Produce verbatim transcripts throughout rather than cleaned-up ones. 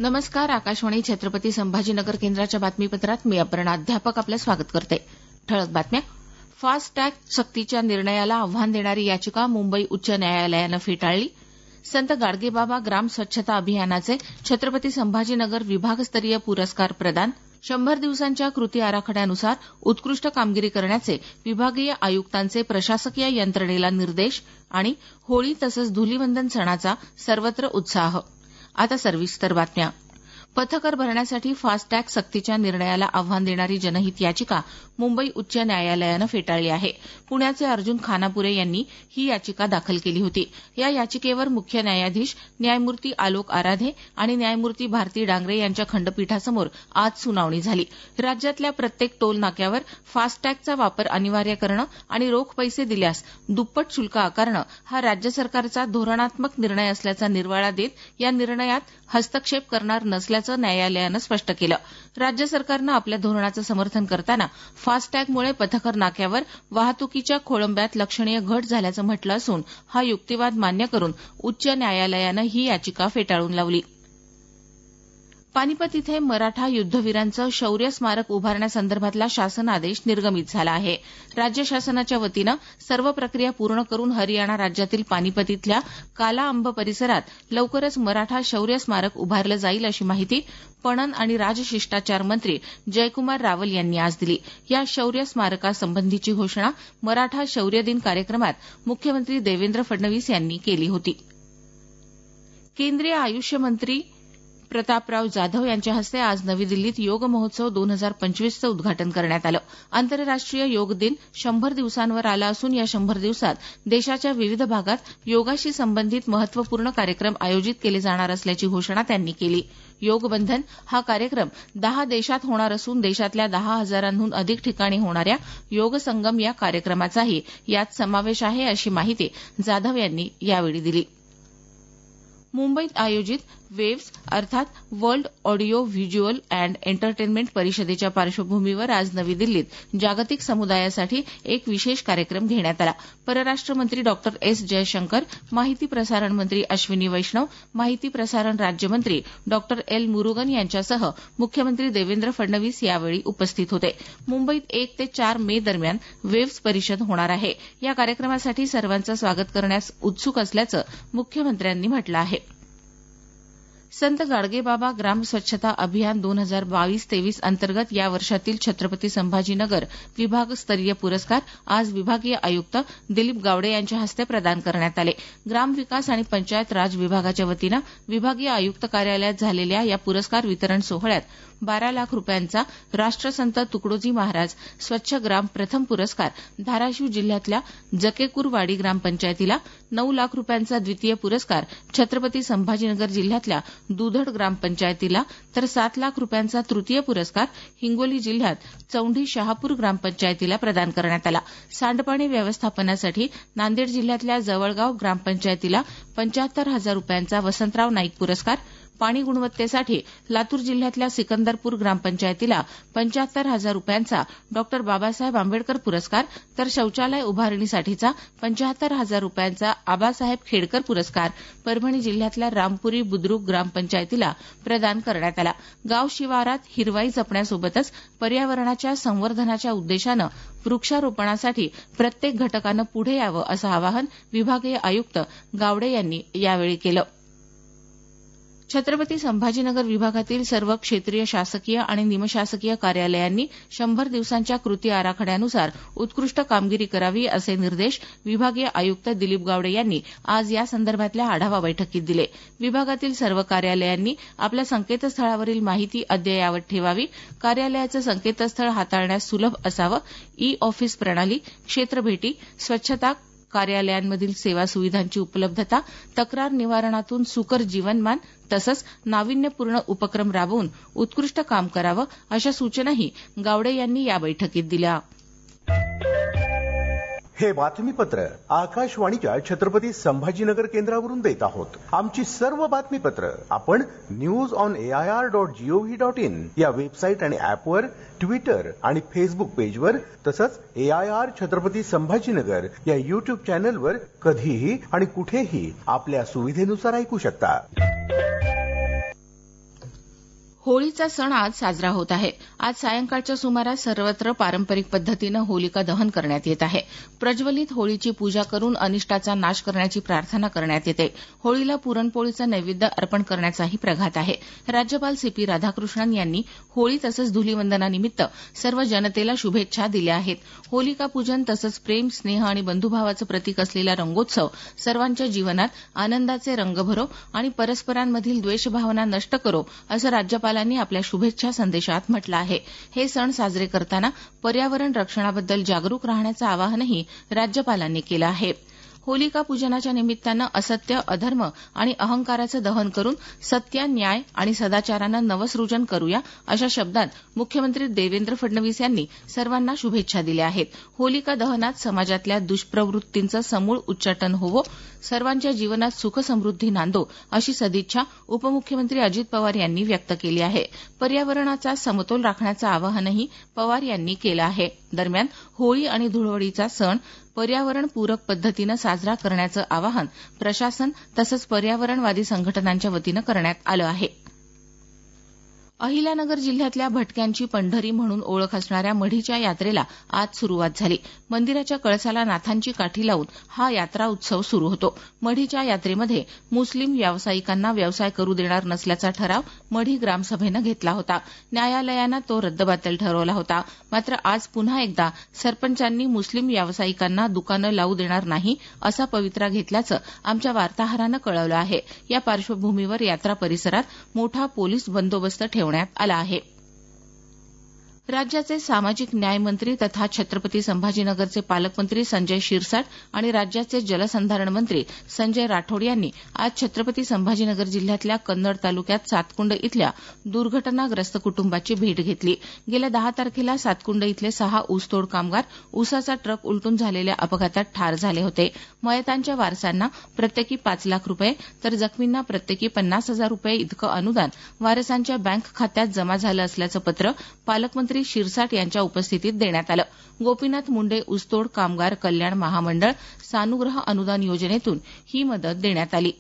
नमस्कार. आकाशवाणी छत्रपती संभाजीनगर केंद्राच्या बातमीपत्रात मी अपर्णा अध्यापक आपलं स्वागत करते. ठळक बातम्या. फास्ट टॅग सक्तीच्या निर्णयाला आव्हान देणारी याचिका मुंबई उच्च न्यायालयानं फेटाळली. संत गाडगेबाबा ग्राम स्वच्छता अभियानाचे छत्रपती संभाजीनगर विभागस्तरीय पुरस्कार प्रदान. शंभर दिवसांच्या कृती आराखड्यानुसार उत्कृष्ट कामगिरी करण्याचे विभागीय आयुक्तांचे प्रशासकीय यंत्रणेला निर्देश. आणि होळी तसंच धुलीवंदन सणाचा सर्वत्र उत्साह. आता सविस्तर बातम्या. पथकर भरण्यासाठी फास्टॅग सक्तीच्या निर्णयाला आव्हान देणारी जनहित याचिका मुंबई उच्च न्यायालयानं फेटाळली आहे. पुण्याचे अर्जुन खानापुरे यांनी ही याचिका दाखल केली होती. या याचिकेवर मुख्य न्यायाधीश न्यायमूर्ती आलोक आराधे आणि न्यायमूर्ती भारती डांगरे यांच्या खंडपीठासमोर आज सुनावणी झाली. राज्यातल्या प्रत्येक टोल नाक्यावर फास्टॅगचा वापर अनिवार्य करणं आणि रोख पैसे दिल्यास दुप्पट शुल्क आकारणं हा राज्य सरकारचा धोरणात्मक निर्णय असल्याचा निर्वाळा देत या निर्णयात हस्तक्षेप करणार नसल्याचं न्यायालयानं स्पष्ट केलं. राज्य सरकारनं आपल्या धोरणाचं समर्थन करताना फास्टॅगमुळे पथकर नाक्यावर वाहतुकीच्या खोळंब्यात लक्षणीय घट झाल्याचं म्हटलं असून हा युक्तिवाद मान्य करून उच्च न्यायालयानं ही याचिका फेटाळून लावली. पानिपत इथे मराठा युद्धवीरांचं शौर्य स्मारक उभारण्यासंदर्भातला शासन आदेश निर्गमित झाला आहे. राज्य शासनाच्या वतीनं सर्व प्रक्रिया पूर्ण करून हरियाणा राज्यातील पानिपत इथल्या काला अंब परिसरात लवकरच मराठा शौर्य स्मारक उभारलं जाईल अशी माहिती पणन आणि राजशिष्टाचार मंत्री जयकुमार रावल यांनी आज दिली. या शौर्य स्मारकासंबंधीची घोषणा मराठा शौर्य दिन कार्यक्रमात मुख्यमंत्री देवेंद्र फडणवीस यांनी केली होती. केंद्रीय आयुष मंत्री प्रतापराव जाधव यांच्या हस्ते आज नवी दिल्लीत योग महोत्सव दोन हजार पंचवीसचं उद्घाटन करण्यात आलं. आंतरराष्ट्रीय योग दिन शंभर दिवसांवर आला असून या शंभर दिवसात देशाच्या विविध भागात योगाशी संबंधित महत्वपूर्ण कार्यक्रम आयोजित केले जाणार असल्याची घोषणा त्यांनी केली. योग बंधन हा कार्यक्रम दहा देशात होणार असून देशातल्या दहा हजारांहून अधिक ठिकाणी होणाऱ्या योग संगम या कार्यक्रमाचाही यात समावेश आहे अशी माहिती जाधव यांनी यावेळी दिली. मुंबईत आयोजित वेव्हज अर्थात world audio visual and entertainment परिषदेच्या पार्श्वभूमीवर आज नवी दिल्लीत जागतिक समुदायासाठी एक विशेष कार्यक्रम घेण्यात आला. परराष्ट्र मंत्री डॉ एस जयशंकर, माहिती प्रसारण मंत्री अश्विनी वैष्णव, माहिती प्रसारण राज्यमंत्री डॉ एल मुरुगन यांच्यासह मुख्यमंत्री देवेंद्र फडणवीस यावेळी उपस्थित होते. मुंबईत एक ते चार मे दरम्यान वेव्हज परिषद होणार आहे. या कार्यक्रमासाठी सर्वांचं स्वागत करण्यास उत्सुक असल्याचं मुख्यमंत्र्यांनी म्हटलं आहे. संत गाडगेबाबा ग्राम स्वच्छता अभियान दोन हजार बावीस तेवीस अंतर्गत या वर्षातील छत्रपती संभाजीनगर विभागस्तरीय पुरस्कार आज विभागीय आयुक्त दिलीप गावडे यांच्या हस्ते प्रदान करण्यात आले. ग्रामविकास आणि पंचायत राज विभागाच्या वतीनं विभागीय आयुक्त कार्यालयात झालेल्या या पुरस्कार वितरण सोहळ्यात बारा लाख रुपयांचा राष्ट्रसंत तुकडोजी महाराज स्वच्छ ग्राम प्रथम पुरस्कार धाराशिव जिल्ह्यातल्या जकेकूरवाडी ग्रामपंचायतीला, नऊ लाख रुपयांचा द्वितीय पुरस्कार छत्रपती संभाजीनगर जिल्ह्यातल्या दुधड ग्रामपंचायतीला, तर सात लाख रुपयांचा तृतीय पुरस्कार हिंगोली जिल्ह्यात चौंडी शहापूर ग्रामपंचायतीला प्रदान करण्यात आला. सांडपाणी व्यवस्थापनासाठी नांदेड जिल्ह्यातल्या जवळगाव ग्रामपंचायतीला पंच्याहत्तर हजार रुपयांचा वसंतराव नाईक पुरस्कार, पाणी गुणवत्तेसाठी लातूर जिल्ह्यातल्या सिकंदरपूर ग्रामपंचायतीला पंच्याहत्तर हजार रुपयांचा डॉ बाबासाहेब आंबेडकर पुरस्कार, तर शौचालय उभारणीसाठीचा पंच्याहत्तर हजार रुपयांचा आबासाहेब खेडकर पुरस्कार परभणी जिल्ह्यातल्या रामपुरी बुद्रुक ग्रामपंचायतीला प्रदान करण्यात आला. गाव शिवारात हिरवाई जपण्यासोबतच पर्यावरणाच्या संवर्धनाच्या उद्देशानं वृक्षारोपणासाठी प्रत्येक घटकानं पुढे यावं असं आवाहन विभागीय आयुक्त गावडे यांनी यावेळी केलं. छत्रपती संभाजीनगर विभागातील सर्व क्षेत्रीय शासकीय आणि निमशासकीय कार्यालयांनी शंभर दिवसांच्या कृती आराखड्यानुसार उत्कृष्ट कामगिरी करावी असे निर्देश विभागीय आयुक्त दिलीप गावडे यांनी आज यासंदर्भातल्या आढावा बैठकीत दिले. विभागातील सर्व कार्यालयांनी आपल्या संकेतस्थळावरील माहिती अद्ययावत ठेवावी. कार्यालयाचं संकेतस्थळ हाताळण्यास सुलभ असावं. ई ऑफिस प्रणाली, क्षेत्रभेटी, स्वच्छता, कार्यालयांमधील सेवा सुविधांची उपलब्धता, तक्रार निवारणातून सुकर जीवनमान तसंच नाविन्यपूर्ण उपक्रम राबवून उत्कृष्ट काम करावं अशा सूचनाही गावडे यांनी या बैठकीत दिल्या. हे बातमीपत्र आकाशवाणीच्या छत्रपती संभाजीनगर केंद्रावरून देत आहोत. आमची सर्व बातमीपत्र आपण news on AIR dot GOV dot in या वेबसाईट आणि ऍपवर, ट्विटर आणि फेसबुक पेजवर तसंच एआयआर छत्रपती संभाजीनगर या युट्यूब चॅनलवर कधीही आणि कुठेही आपल्या सुविधेनुसार ऐकू शकता. होळीचा सण आज साजरा होत आहे. आज सायंकाळच्या सुमारास सर्वत्र पारंपरिक पद्धतीनं होलिका दहन करण्यात येत आहे. प्रज्वलित होळीची पूजा करून अनिष्टाचा नाश करण्याची प्रार्थना करण्यात येते. होळीला पुरणपोळीचं नैवेद्य अर्पण करण्याचाही प्रघात आहे. राज्यपाल सी पी राधाकृष्णन यांनी होळी तसंच धुलीवंदनानिमित्त सर्व जनतेला शुभेच्छा दिल्या आहेत. होलिका पूजन तसंच प्रेम, स्नेह आणि बंधुभावाचं प्रतीक असलेला रंगोत्सव सर्वांच्या जीवनात आनंदाचे रंग भरो आणि परस्परांमधील द्वेषभावना नष्ट करो, असं राज्यपाल आपल्या शुभेच्छा संदेशात म्हटलं आहे. हे सण साजरे करताना पर्यावरण रक्षणाबद्दल जागरूक राहण्याचं आवाहनही राज्यपालांनी केलं आहे. होलिका पूजनाच्या निमित्तानं असत्य, अधर्म आणि अहंकाराचं दहन करून सत्य, न्याय आणि सदाचारानं नवसृजन करूया, अशा शब्दात मुख्यमंत्री देवेंद्र फडणवीस यांनी सर्वांना शुभेच्छा दिल्या आहेत. होलिका दहनात समाजातल्या दुष्प्रवृत्तींचं समूळ उच्चाटन होवो, सर्वांच्या जीवनात सुख समृद्धी नांदो, अशी सदिच्छा उपमुख्यमंत्री अजित पवार यांनी व्यक्त केली आहे. पर्यावरणाचा समतोल राखण्याचं आवाहनही पवार यांनी केलं आहे. दरम्यान होळी आणि धुळवडीचा सण पर्यावरणपूरक पद्धतीनं साजरा करण्याचं आवाहन प्रशासन तसंच पर्यावरणवादी संघटनांच्या वतीनं करण्यात आलं आहे. अहिल्यानगर जिल्ह्यातल्या भटक्यांची पंढरी म्हणून ओळख असणाऱ्या मढीच्या यात्रेला आज सुरुवात झाली. मंदिराच्या कळसाला नाथांची काठी लावून हा यात्रा उत्सव सुरू होतो. मढीच्या यात्रेमध्ये मुस्लिम व्यावसायिकांना व्यवसाय करू देणार नसल्याचा ठराव मढी ग्रामसभेनं घेतला होता. न्यायालयानं तो रद्दबातल ठरवला होता. मात्र आज पुन्हा एकदा सरपंचांनी मुस्लिम व्यावसायिकांना दुकानं लावू देणार नाही असा पवित्रा घेतल्याचं आमच्या वार्ताहरानं कळवलं आहे. या पार्श्वभूमीवर यात्रा परिसरात मोठा पोलीस बंदोबस्त ठेवण्यात आला आहे. राज्याचे सामाजिक न्याय मंत्री तथा छत्रपती संभाजीनगरचे पालकमंत्री संजय शिरसाट आणि राज्याचे जलसंधारण मंत्री संजय राठोड यांनी आज छत्रपती संभाजीनगर जिल्ह्यातल्या कन्नड तालुक्यात सातकुंड इथल्या दुर्घटनाग्रस्त कुटुंबाची भेट घेतली. गेल्या दहा तारखेला सातकुंड इथले सहा ऊसतोड कामगार ऊसाचा ट्रक उलटून झालेल्या अपघातात ठार झाले होते. मयतांच्या वारसांना प्रत्येकी पाच लाख रुपये तर जखमींना प्रत्येकी पन्नास हजार रुपये इतकं अनुदान वारसांच्या बँक खात्यात जमा झालं असल्याचं पत्र पालकमंत्री शिरसाट यांच्या उपस्थितीत देण्यात आलं. गोपीनाथ मुंडे ऊसतोड कामगार कल्याण महामंडळ सानुग्रह अनुदान योजनेतून ही मदत देण्यात आली.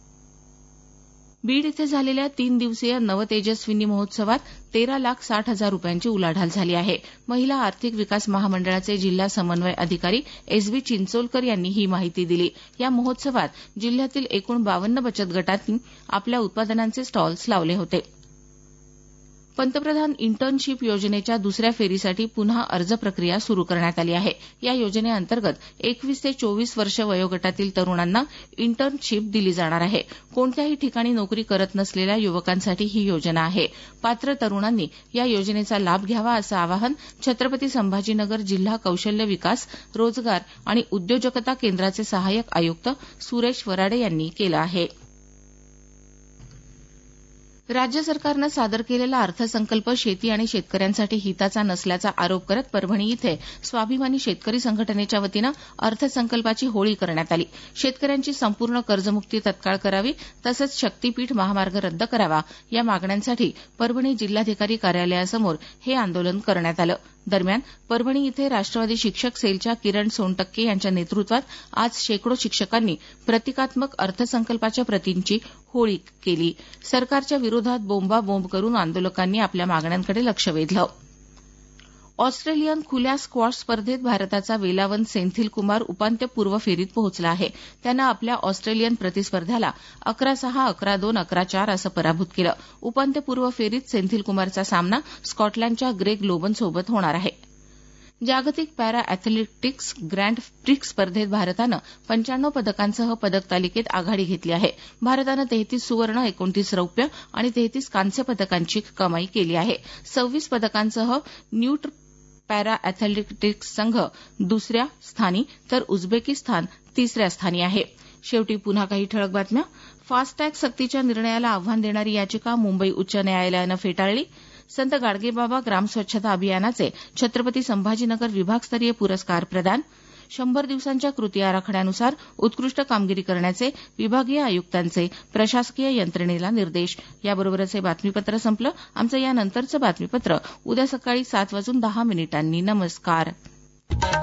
बीड इथे झालेल्या तीन दिवसीय नवतेजस्विनी महोत्सवात तेरा लाख साठ हजार रुपयांची उलाढाल झाली आहे. महिला आर्थिक विकास महामंडळाचे जिल्हा समन्वय अधिकारी एस बी चिंचोलकर यांनी ही माहिती दिली. या महोत्सवात जिल्ह्यातील एकूण बावन्न बचत गटांनी आपल्या उत्पादनांचे स्टॉल्स लावले होते. पंतप्रधान इंटर्नशिप योजनेच्या दुसऱ्या फेरीसाठी पुन्हा अर्ज प्रक्रिया सुरू करण्यात आली आहे. या योजनेअंतर्गत एकवीस ते चोवीस वर्ष वयोगटातील तरुणांना इंटर्नशिप दिली जाणार आहे. कोणत्याही ठिकाणी नोकरी करत नसलेल्या युवकांसाठी ही योजना आहे. पात्र तरुणांनी या योजनेचा लाभ घ्यावा असं आवाहन छत्रपती संभाजीनगर जिल्हा कौशल्य विकास, रोजगार आणि उद्योजकता केंद्राचे सहाय्यक आयुक्त सुरेश वराडे यांनी केलं आहे. राज्य सरकारनं सादर केलेला अर्थसंकल्प शेती आणि शेतकऱ्यांसाठी हिताचा नसल्याचा आरोप करत परभणी इथे स्वाभिमानी शेतकरी संघटनेच्या वतीनं अर्थसंकल्पाची होळी करण्यात आली. शेतकऱ्यांची संपूर्ण कर्जमुक्ती तत्काळ करावी तसंच शक्तीपीठ महामार्ग रद्द करावा या मागण्यांसाठी परभणी जिल्हाधिकारी कार्यालयासमोर हे आंदोलन करण्यात आलं. दरम्यान परभणी इथे राष्ट्रवादी शिक्षक सेलच्या किरण सोनटक्के यांच्या नेतृत्वात आज शेकडो शिक्षकांनी प्रतिकात्मक अर्थसंकल्पाच्या प्रतींची होळी केली. सरकारच्या विरोधात बोंबाबोंब करून आंदोलकांनी आपल्या मागण्यांकडे लक्ष वेधलं. ऑस्ट्रेलियन खुल्या स्क्वॉश स्पर्धेत भारताचा वेलावंत सेंथिल कुमार उपांत्यपूर्व फेरीत पोहोचला आहे. त्यानं आपल्या ऑस्ट्रेलियन प्रतिस्पर्ध्याला अकरा सहा, अकरा दोन, अकरा चार असं पराभूत केलं. उपांत्यपूर्व फेरीत सेंथिल कुमारचा सामना स्कॉटलँडच्या ग्रेग लोबनसोबत होणार आहे. जागतिक पॅरा अॅथलेटिक्स ग्रँड प्रिक्स स्पर्धेत भारतानं पंच्याण्णव पदकांसह पदक तालिकेत आघाडी घेतली आहे. भारतानं तेहतीस सुवर्ण, एकोणतीस रौप्य आणि तेहतीस कांस्य पदकांची कमाई केली आहे. सव्वीस पदकांसह न्यूट पॅरा अॅथलेटिक्स संघ दुसऱ्या स्थानी तर उझबेकिस्तान तिसऱ्या स्थानी आहे. शेवटी पुन्हा काही ठळक बातम्या. फास्टॅग सक्तीच्या निर्णयाला आव्हान देणारी याचिका मुंबई उच्च न्यायालयानं फेटाळली. संत गाडगेबाबा ग्राम स्वच्छता अभियानाचे छत्रपती संभाजीनगर विभागस्तरीय पुरस्कार प्रदान. शंभर दिवसांच्या कृती आराखड्यानुसार उत्कृष्ट कामगिरी करण्याचे विभागीय आयुक्तांचे प्रशासकीय यंत्रणेला निर्देश. याबरोबरच हे बातमीपत्र संपलं. आमचं यानंतरचं बातमीपत्र उद्या सकाळी सात वाजून दहा मिनिटांनी. नमस्कार.